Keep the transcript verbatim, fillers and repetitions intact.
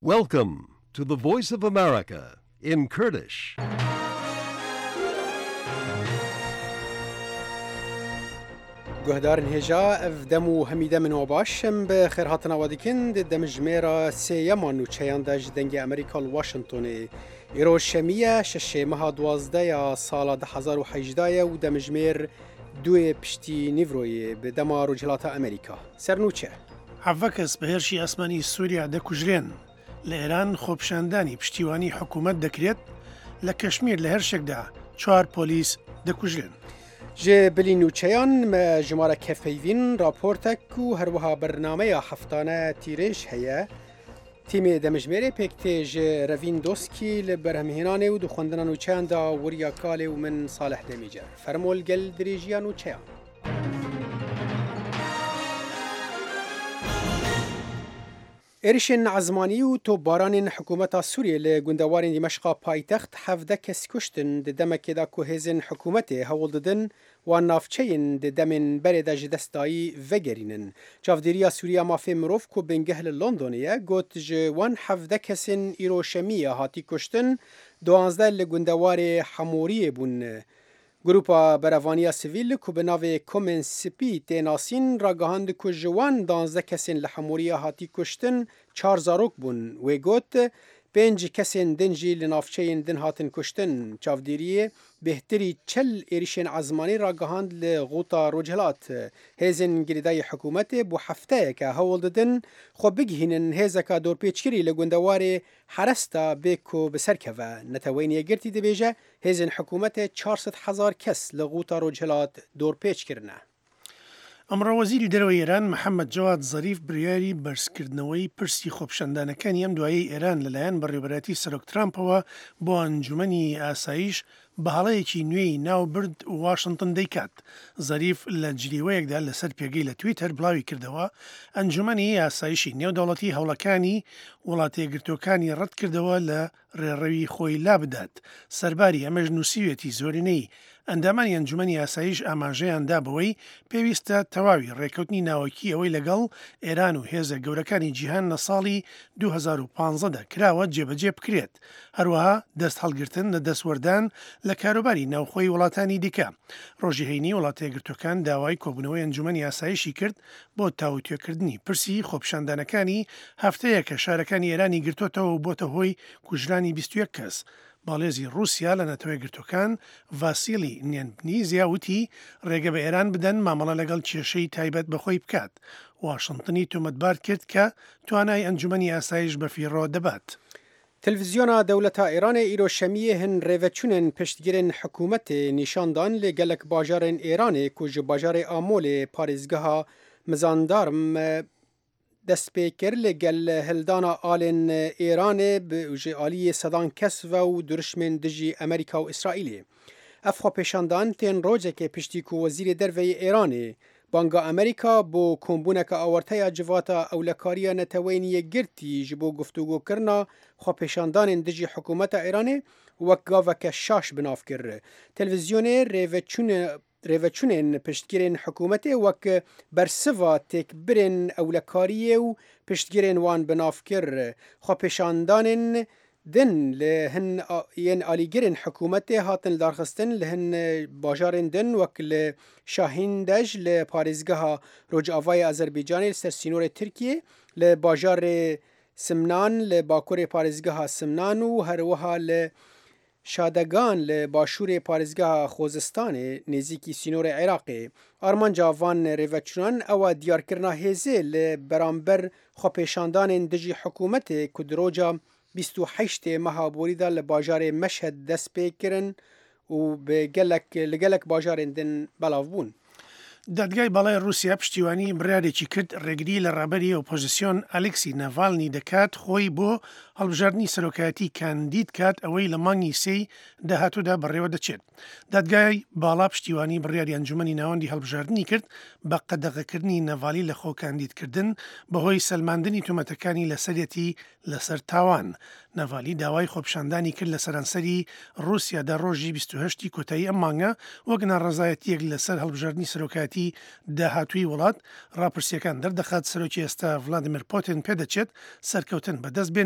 Welcome to the Voice of America in Kurdish. گهدارن هجا اف دمو همیده من وباشم به خیر هاتنا ودیکن دم جمیرا سیمان و چیان داج دنگ امریکا واشنطن ایرو شمیه شش ماه دوازده یا سال ده هزار و هجده و دم جمیر دو پشتی نیوروی به دم رجلات امریکا سرنوچه حفکس به هرشی اسمانی سوریا دکوجرین لإيران خوبشاندانی پشتیوانی حکومت دکرێت لە کەشمیر لە هەر شێکدا چوار پۆلیس دەکوژرێن. جه بلی نوچیان ما جماره کفیوین راپورتک و هروها برنامه هفتانه تیرش هیا تیم دمجمیر پکتی جه روین دوسکی لبرهمهینانه و دو خوندن نوچیان دا وریا کاله و من صالح دمیجر فرمول گل دریجیا نوچیان. ایرشن عزمانی و تو باران حکومت سوریه لگندوارین دمشق پایتخت هفده کس کشتن دمک دا که هزین حکومت هول دادن و نافچین دمن برد جدستایی وگرینن. چافدیریا سوریه مافی مروف که بنگهل لندنیه گوت جوان هفده کسین ایروشمیه هاتی کشتن دوانزده لگندوار حموریه بون. گروپا بروانیا سیویل که به ناو کومن سپی تیناسین را گهاند که جوان دانزده کسین لحموریه هاتی کشتن چار زاروک بون و گوت پنج کسین دنجی لنافچین دن هاتن کشتن. چافدیریه بهتری چل ایریشن عزمانی را گهاند لغوطا رجلات هزین گریدای حکومت بو هفته که هول ددن خو بگهینن هزکا دور پیچکری لگندوار حرستا بکو بسرکوه نتوینیه گرتی دبیجه هزین حکومت چهارصد هزار کس لغوطا رجلات دور پیچ کرنه. ئەمڕۆ وەزیری دەرەوەی ئێران محەممەد جەواد زەریف بڕیاری بەرزکردنەوەی پرسی خۆپشاندانەکانی ئەم دوایی ئێران لەلایەن بەڕێوەبەتی سەرۆک ترامپەوە بۆ ئەنجومەنی ئاسایش بە هەڵەیەکی نوێی ناوبرد واشنگتن دەیکات. زەریف لە جلیوەیەکدا لەسەر پێگەی لە تویتەر بڵاوی کردەوە ئەنجومەنی ئاسایشی نێودەوڵەتی هەوڵەکانی وڵاتە یەکگرتووەکانی ڕەت کردەوە لە ڕێڕەوی خۆی لا بدات. سەرباری ئەمەش نووسیوێتی زۆرینەی ئەندامانی ئەنجومەنی ئاسایش ئاماژەیاندا بەوەی پێویستە تەواوی ڕێکەوتنی ناوەکی ئەوەی لەگەڵ ئێران و هێزە گەورەکانی جیهان لە ساڵی دوو هەزار و پانزدە کراوە جێبەجێ بکرێت. هەروەها دەست هەڵگرتن لە دەستوەردان لە کاروباری ناوخۆی وڵاتانی دیکە. ڕۆژی هەینی وڵاتە یەکگرتووەکان داوای کۆبوونەوەی ئەنجومەنی ئاسایشی کرد بۆ تاوتوێکردنی پرسی خۆپشاندانەکانی هەفتەیە کە شارەکانی ئێرانی گرتوتەوە و بۆتە هۆی کوژرانی بیست و یەک کەس. باڵێزی رووسیا لە نەتەوەی گرتوەکان ڤاسیلی نێنپنیزیا وتی ڕێگە بە ئێران بدەن مامەڵە لەگەڵ کێشەی تایبەت بەخۆی بکات. واشنگتنی تۆمەتبار کرد کە توانای ئەنجومەنی ئاسایش بەفیڕۆ دەبات. تلویزیۆنا دەوڵەتە ئێرانە ئیرۆشەمیە هەن ڕێڤەچوونن پشتگیرن حکوومەت نیشاندان لە گەلک باژارên ئێرانê ku ji bajarê Amolê parêzgeha Mizandarm dest pê kir li gel hildana alên Îranê bi ji aliyê sedan kes ve û durişmên dijî Amerîka û İsraîlê. Ev xwepêşandan tên rojekê piştî ku Wezîrê Derveyê Îranê Banga Amerîka bo kombûneka awarteya civata ewlekariya neteweyniye girtî ji bo guftûgokirina xwepêşandanên dijî hikûmeta Îranê wek gaveke şaş binav kir. Televîzyonê rêveçûne rêveçûnên piştgirên hikûmetê wek bersiva têkbirên ewlekariyê û piştgirên wan binav kir. Xwepêşandanên din li hin yên alîgirên hikûmetê hatin darxistin li hin bajarên din wek li Şahîndej li parêzgeha Rojavayê Azerbaycanê li ser sînorê Tirkiyê, li bajarê Simnan li bakurê parêzgeha Simnan û herwiha li Şadegan li başûrê parêzgeha Xozistanê nêzîkî sînorê Iraqê. Armanca van rêveçûnan ew diyarkirina hêzê li beramber xwepêşandanên dijî hikûmetê ku di roja bîst û heştê meha borî da li bajarê Meşhed dest pê kirin û bi gelek li gelek bajarên din belav bûn. دادگای باڵای رووسیا پشتیوانی بڕیارێکی کرد ڕێگری لە ڕابەری ئۆپۆزیسیۆن ئەلێکسی نەڤالنی دەکات خۆی بۆ هەڵبژاردننی سەرۆکایەتی کاندید کات ئەوەی لە مانگی سێی داهاتوودا بەڕێوە دەچێت. دادگای باڵا پشتیوانی بڕیاری ئەنجومەنی ناوەندی هەڵبژاردننی کرد بە قەدەغەکردنی نەڤالی لە خۆ کاندیدکردن بەهۆی سەلماندنی تومەتەکانی لەسەرەتی لەسەر تاوان. نەڤالی داوای خۆپشاندانی کرد لە سەرانسەری رووسیادا ڕۆژی بیست و هەشتی کۆتایی ئەم مانگە وەک ناڕەزایەتیەک لەسەر هەڵبژاردننی سەرۆکایەتی داهاتووی وڵات. ڕاپرسیەکان دەردەخات سەرۆکی ئێستا ڤڵادیمیر پۆتین پێدەچێت سەرکەوتن بەدەست بێن